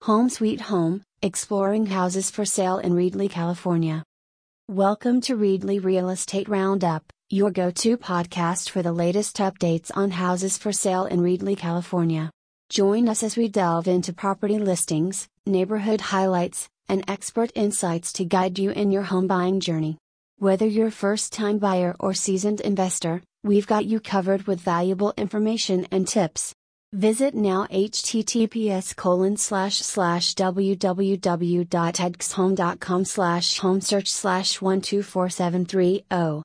Home Sweet Home, exploring houses for sale in Reedley, California. Welcome to Reedley Real Estate Roundup, your go-to podcast for the latest updates on houses for sale in Reedley, California. Join us as we delve into property listings, neighborhood highlights, and expert insights to guide you in your home buying journey. Whether you're a first-time buyer or seasoned investor, we've got you covered with valuable information and tips. Visit now https://www.edxhome.com/homesearch/124730.